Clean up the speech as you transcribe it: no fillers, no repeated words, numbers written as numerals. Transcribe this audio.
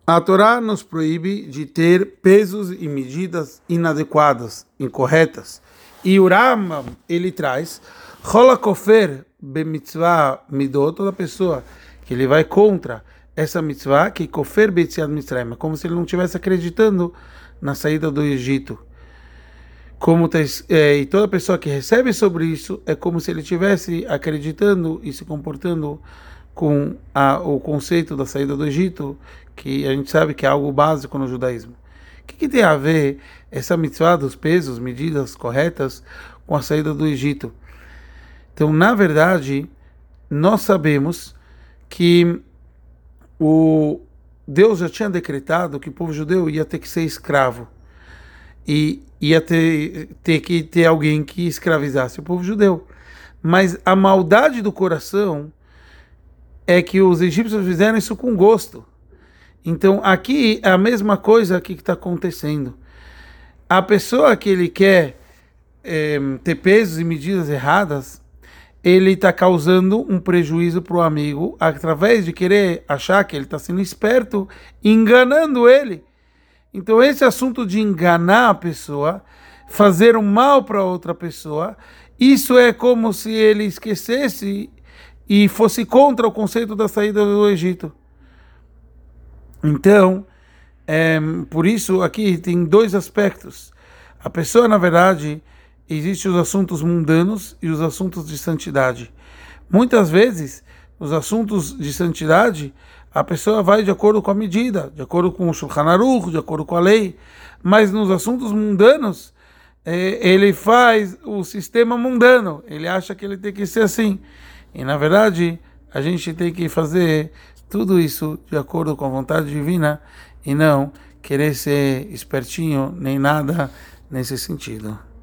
A Torá nos proíbe de ter pesos e medidas inadequadas, incorretas. E o Rambam, ele traz, Rola kofer b'mitzvah midot, toda pessoa que ele vai contra essa mitzvah, que kofer b'etziat mitzrayim, é como se ele não estivesse acreditando na saída do Egito. E toda pessoa que recebe sobre isso é como se ele estivesse acreditando e se comportando com o conceito da saída do Egito, que a gente sabe que é algo básico no judaísmo. O que tem a ver essa mitzvah dos pesos, medidas corretas, com a saída do Egito? Então, na verdade, nós sabemos que Deus já tinha decretado que o povo judeu ia ter que ser escravo. E ia ter que ter alguém que escravizasse o povo judeu. Mas a maldade do coração é que os egípcios fizeram isso com gosto. Então aqui é a mesma coisa que está acontecendo. A pessoa que ele quer ter pesos e medidas erradas, ele está causando um prejuízo para o amigo através de querer achar que ele está sendo esperto, enganando ele. Então esse assunto de enganar a pessoa, fazer um mal para outra pessoa, isso é como se ele esquecesse e fosse contra o conceito da saída do Egito. Então, por isso aqui tem dois aspectos. A pessoa, na verdade, existem os assuntos mundanos e os assuntos de santidade. Muitas vezes, os assuntos de santidade, a pessoa vai de acordo com a medida, de acordo com o Shulchan Aruch, de acordo com a lei. Mas nos assuntos mundanos, ele faz o sistema mundano. Ele acha que ele tem que ser assim. E, na verdade, a gente tem que fazer tudo isso de acordo com a vontade divina e não querer ser espertinho nem nada nesse sentido.